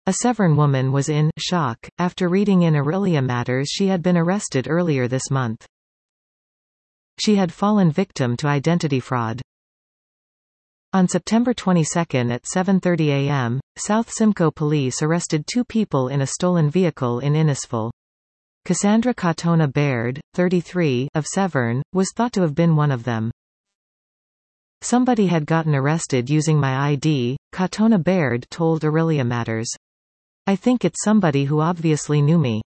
A Severn woman was in shock after reading in Aurelia Matters she had been arrested earlier this month. She had fallen victim to identity fraud. On September 22 at 7:30 a.m., South Simcoe police arrested 2 people in a stolen vehicle in Innisfil. Cassandra Katona Baird, 33, of Severn, was thought to have been one of them. Somebody had gotten arrested using my ID, Katona Baird told Aurelia Matters. I think it's somebody who obviously knew me.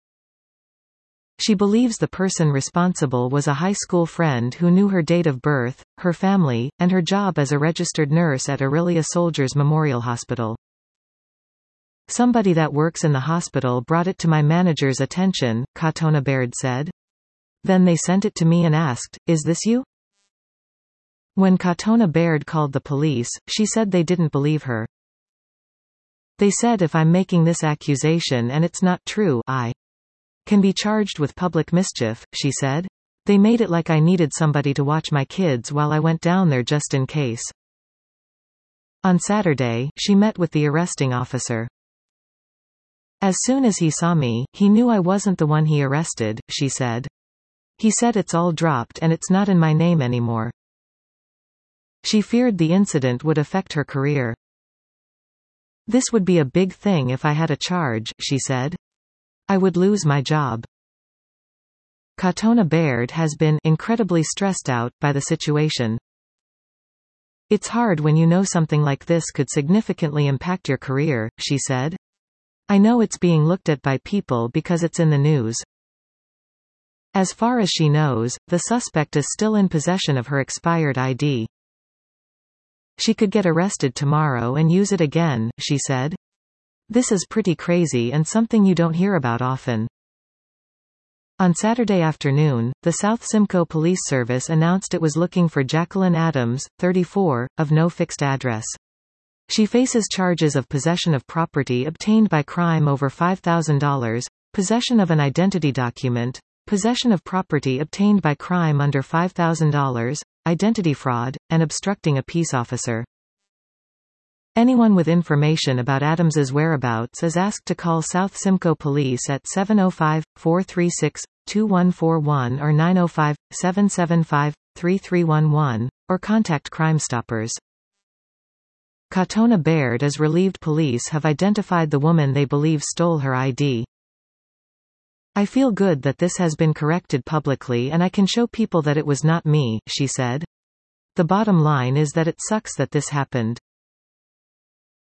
She believes the person responsible was a high school friend who knew her date of birth, her family, and her job as a registered nurse at Aurelia Soldiers Memorial Hospital. Somebody that works in the hospital brought it to my manager's attention, Katona Baird said. Then they sent it to me and asked, "Is this you?" When Katona Baird called the police, she said they didn't believe her. They said if I'm making this accusation and it's not true, I can be charged with public mischief, she said. They made it like I needed somebody to watch my kids while I went down there just in case. On Saturday, she met with the arresting officer. As soon as he saw me, he knew I wasn't the one he arrested, she said. He said it's all dropped and it's not in my name anymore. She feared the incident would affect her career. This would be a big thing if I had a charge, she said. I would lose my job. Katona Baird has been incredibly stressed out by the situation. It's hard when you know something like this could significantly impact your career, she said. I know it's being looked at by people because it's in the news. As far as she knows, the suspect is still in possession of her expired ID. She could get arrested tomorrow and use it again, she said. This is pretty crazy and something you don't hear about often. On Saturday afternoon, the South Simcoe Police Service announced it was looking for Jacqueline Adams, 34, of no fixed address. She faces charges of possession of property obtained by crime over $5,000, possession of an identity document, possession of property obtained by crime under $5,000, identity fraud, and obstructing a peace officer. Anyone with information about Adams's whereabouts is asked to call South Simcoe Police at 705-436-2141 or 905-775-3311, or contact Crime Stoppers. Katona Baird is relieved police have identified the woman they believe stole her ID. I feel good that this has been corrected publicly and I can show people that it was not me, she said. The bottom line is that it sucks that this happened.